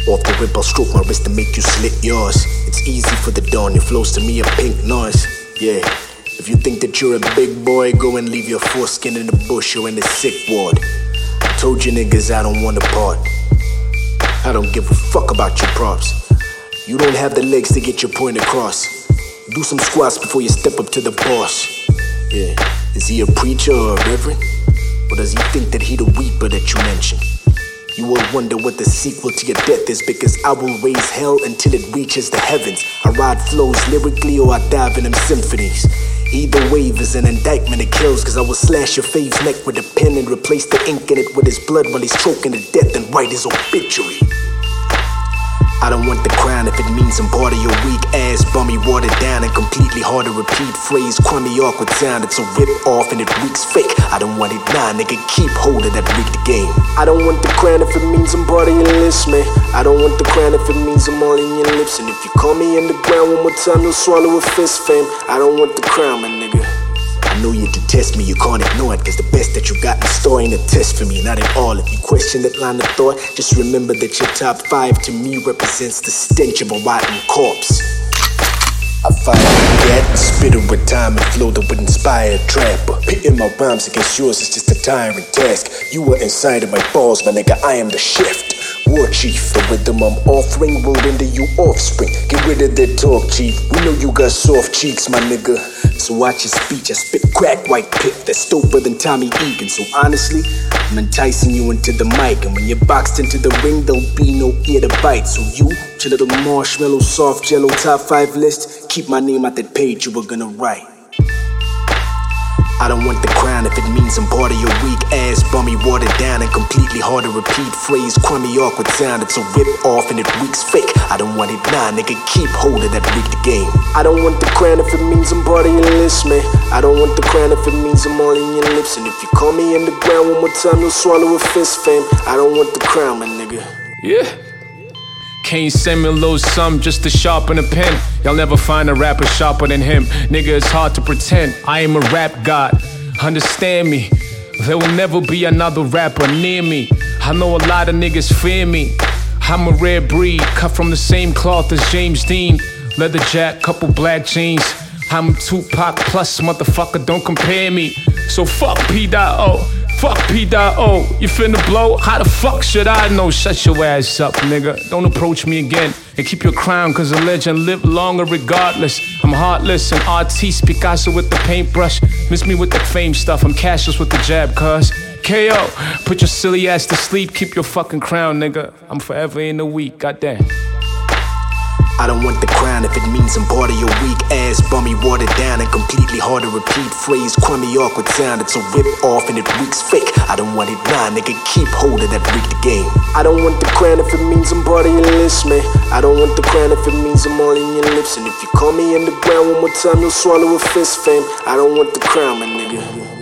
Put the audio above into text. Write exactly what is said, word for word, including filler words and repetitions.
Off the rip, I'll stroke my wrist to make you slit yours. It's easy for the dawn, your flows to me a pink noise. Yeah, if you think that you're a big boy, go and leave your foreskin in the bush or in the sick ward. I told you niggas I don't want to part. I don't give a fuck about your props. You don't have the legs to get your point across. Do some squats before you step up to the boss. Yeah, is he a preacher or a reverend? Or does he think that he the reaper that you mentioned? You will wonder what the sequel to your death is, because I will raise hell until it reaches the heavens. I ride flows lyrically or I dive in them symphonies. Either wave is an indictment it kills, cause I will slash your fave's neck with a pen and replace the ink in it with his blood while he's choking to death and write his obituary. I don't want the crown if it means I'm part of your weak ass, bummy, watered down and completely hard to repeat phrase, crummy, awkward sound. It's a rip off and it reeks fake. I don't want it now, nigga, keep hold of that rigged game. I don't want the crown if it means I'm part of your list, man. I don't want the crown if it means I'm all in your lips. And if you call me in the ground one more time, you'll swallow a fist, fam. I don't want the crown, my nigga. I know you detest me, you can't ignore it, cause the best that you got in store ain't a test for me, not at all. If you question that line of thought, just remember that your top five to me represents the stench of a rotten corpse. I fire that, spit it with time and flow that would inspire a trapper. Pitting my rhymes against yours is just a tiring task. You were inside of my balls, my nigga, I am the shift. War chief, the rhythm I'm offering will render you offspring. Get rid of that talk, chief. We know you got soft cheeks, my nigga. So watch your speech, I spit crack white pit that's doper than Tommy Egan. So honestly, I'm enticing you into the mic, and when you're boxed into the ring, there'll be no ear to bite. So you, your little marshmallow, soft jello top five list, keep my name out that page you were gonna write. I don't want the crown if it means I'm part of your weak ass, bummy, watered down and completely hard to repeat phrase, crummy, awkward sound. It's a rip off and it reeks fake. I don't want it now, nigga, keep hold of that rigged game. I don't want the crown if it means I'm part of your list, man. I don't want the crown if it means I'm all in your lips. And if you call me in the ground one more time, you'll swallow a fist, fam. I don't want the crown, my nigga. Yeah. Kane send me a little something just to sharpen a pen. Y'all never find a rapper sharper than him. Nigga, it's hard to pretend I am a rap god. Understand me, there will never be another rapper near me. I know a lot of niggas fear me. I'm a rare breed, cut from the same cloth as James Dean. Leather jack, couple black jeans. I'm Tupac plus, motherfucker, don't compare me. So fuck P.O. Fuck P.O. You finna blow? How the fuck should I know? Shut your ass up, nigga. Don't approach me again. And keep your crown, cause a legend live longer regardless. I'm heartless, an artiste, Picasso with the paintbrush. Miss me with the fame stuff, I'm cashless with the jab, cuz. K O, put your silly ass to sleep, keep your fucking crown, nigga. I'm forever in the week, goddamn. I don't want the crown if it means I'm part of your weak ass, bummy, watered down and completely hard to repeat phrase, crummy, awkward sound. It's a rip off and it reeks fake. I don't want it now, nigga, keep hold of that rigged game. I don't want the crown if it means I'm part of your list, man. I don't want the crown if it means I'm all in your lips. And if you call me in the ground one more time, you'll swallow a fist, fam. I don't want the crown, my nigga.